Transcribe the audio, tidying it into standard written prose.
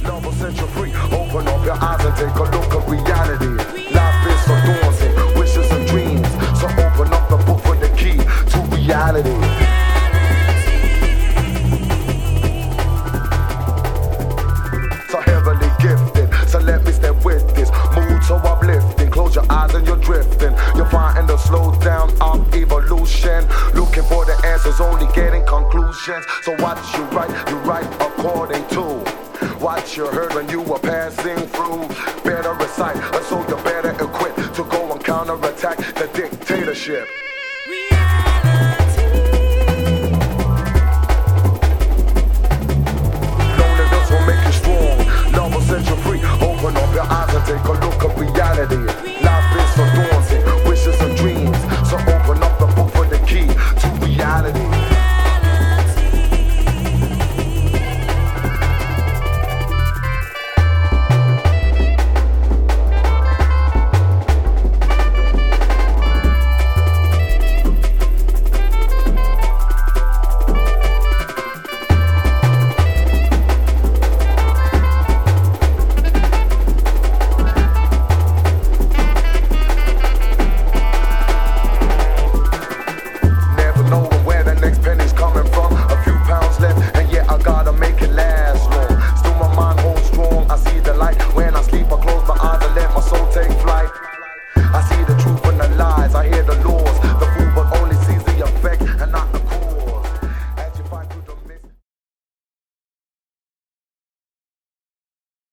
love will set you free. Open up your eyes and take a look at reality. Life is so daunting, wishes and dreams. So open up the book with the key to reality. So heavily gifted, so let me step with this mood so uplifting. Close your eyes and you're drifting. You're finding the slow down of evolution. Looking for the answers, only getting conclusions. So what you write according to what you heard when you were passing through. Better recite, so you're better equipped to go and counterattack the dictatorship.